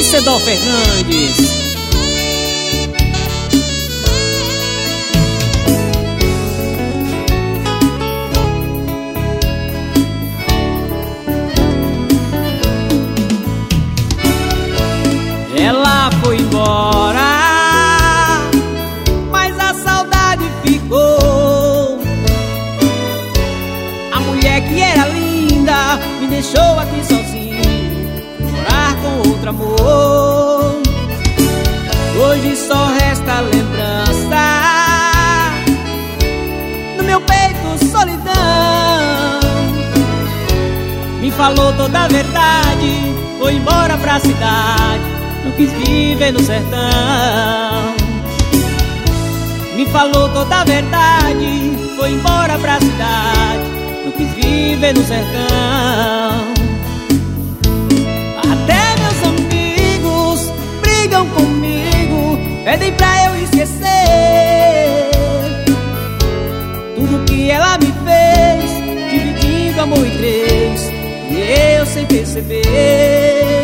Cedó Fernandes. Ela foi embora, mas a saudade ficou. A mulher que era linda me deixou aqui sozinho, morar com outro amor. Hoje só resta lembrança, no meu peito solidão. Me falou toda a verdade, foi embora pra cidade, não quis viver no sertão. Me falou toda a verdade, foi embora pra cidade, não quis viver no sertão. Até meus amigos brigam comigo, pedem pra eu esquecer tudo que ela me fez, dividindo amor em três, e eu sem perceber.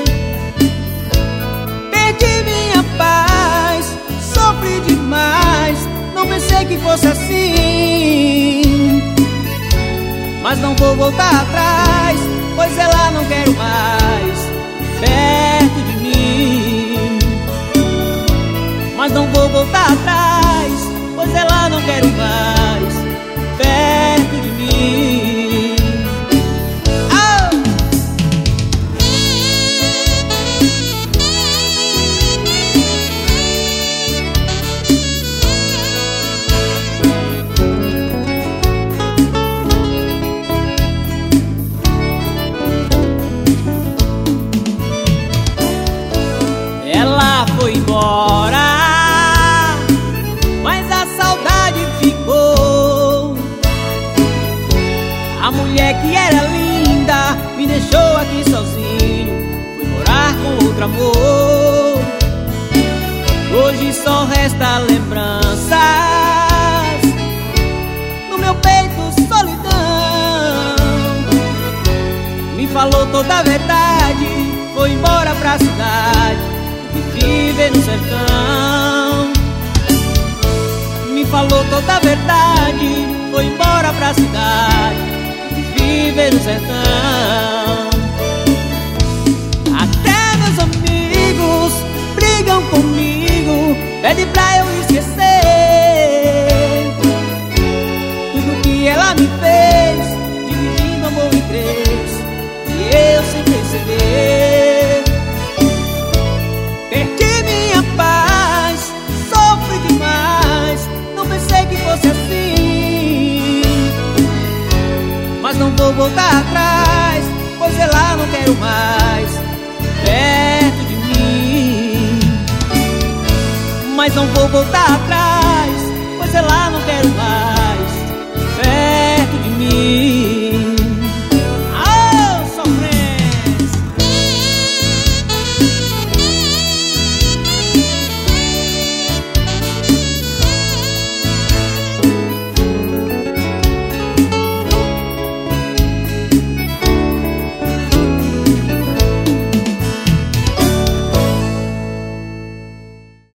Perdi minha paz, sofri demais, não pensei que fosse assim. Mas não vou voltar atrás, pois ela não quero mais perto de mim. Mas não vou voltar atrás, pois ela não quero mais perto de mim. Foi embora, mas a saudade ficou. A mulher que era linda me deixou aqui sozinho, fui morar com outro amor. Hoje só resta lembranças, no meu peito solidão. Me falou toda a verdade, foi embora pra cidade, viver no sertão. Me falou toda a verdade, foi embora pra cidade, viver no sertão. Até meus amigos brigam comigo, pedem pra eu esquecer tudo que ela me fez, dividindo amor em três, e eu sem perceber. Perdi minha paz, sofri demais, não pensei que fosse assim. Mas não vou voltar atrás, pois ela não quero mais perto de mim. Mas não vou voltar atrás,